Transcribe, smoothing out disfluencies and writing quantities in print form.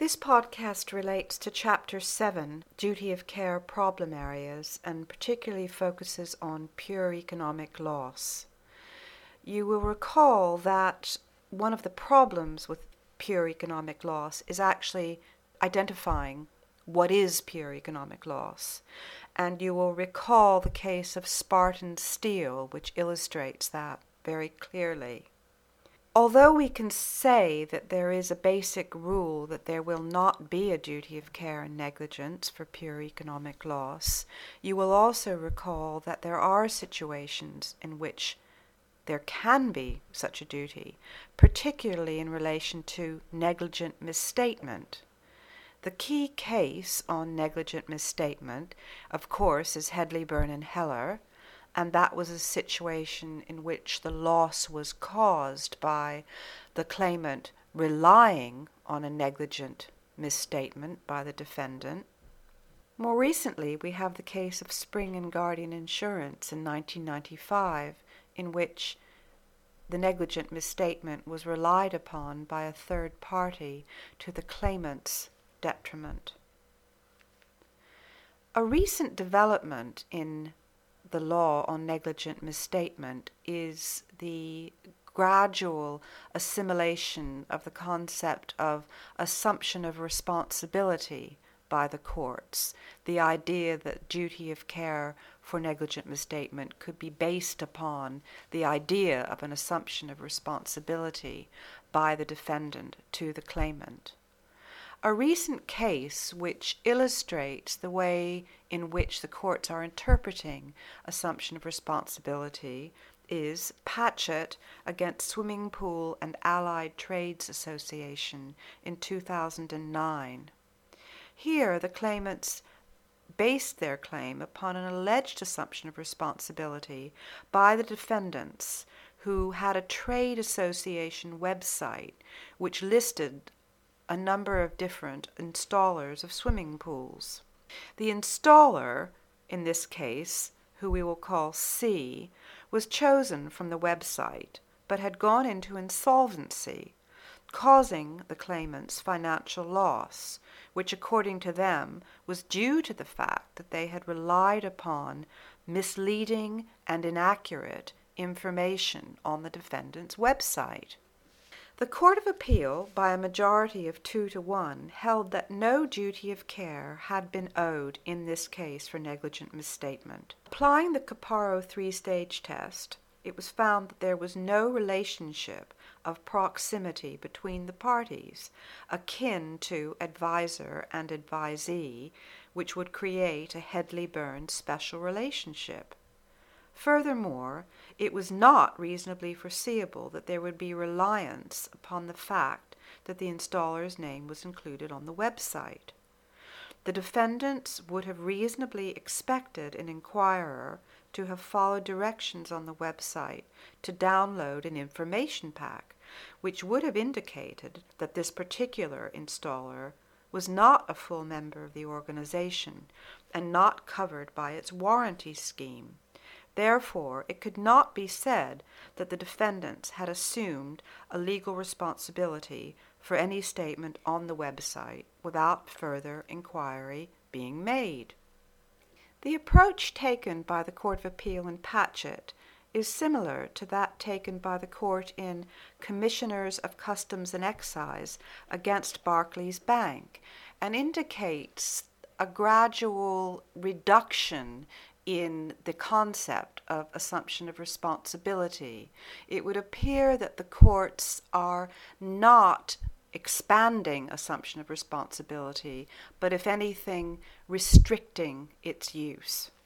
This podcast relates to Chapter 7, Duty of Care Problem Areas, and particularly focuses on pure economic loss. You will recall that one of the problems with pure economic loss is actually identifying what is pure economic loss. And you will recall the case of Spartan Steel, which illustrates that very clearly. Although we can say that there is a basic rule that there will not be a duty of care and negligence for pure economic loss, you will also recall that there are situations in which there can be such a duty, particularly in relation to negligent misstatement. The key case on negligent misstatement, of course, is Hedley, Byrne and Heller, and that was a situation in which the loss was caused by the claimant relying on a negligent misstatement by the defendant. More recently, we have the case of Spring and Guardian Insurance in 1995, in which the negligent misstatement was relied upon by a third party to the claimant's detriment. A recent development in the law on negligent misstatement is the gradual assimilation of the concept of assumption of responsibility by the courts, the idea that duty of care for negligent misstatement could be based upon the idea of an assumption of responsibility by the defendant to the claimant. A recent case which illustrates the way in which the courts are interpreting assumption of responsibility is Patchett against Swimming Pool and Allied Trades Association in 2009. Here, the claimants based their claim upon an alleged assumption of responsibility by the defendants who had a trade association website which listed a number of different installers of swimming pools. The installer, in this case, who we will call C, was chosen from the website, but had gone into insolvency, causing the claimants financial loss, which according to them was due to the fact that they had relied upon misleading and inaccurate information on the defendant's website. The Court of Appeal, by a majority of 2-1, held that no duty of care had been owed in this case for negligent misstatement. Applying the Caparo three-stage test, it was found that there was no relationship of proximity between the parties, akin to advisor and advisee, which would create a Hedley-Byrne special relationship. Furthermore, it was not reasonably foreseeable that there would be reliance upon the fact that the installer's name was included on the website. The defendants would have reasonably expected an inquirer to have followed directions on the website to download an information pack, which would have indicated that this particular installer was not a full member of the organization and not covered by its warranty scheme. Therefore, it could not be said that the defendants had assumed a legal responsibility for any statement on the website without further inquiry being made. The approach taken by the Court of Appeal in Patchett is similar to that taken by the court in Commissioners of Customs and Excise against Barclays Bank, and indicates a gradual reduction in the concept of assumption of responsibility. It would appear that the courts are not expanding assumption of responsibility, but if anything, restricting its use.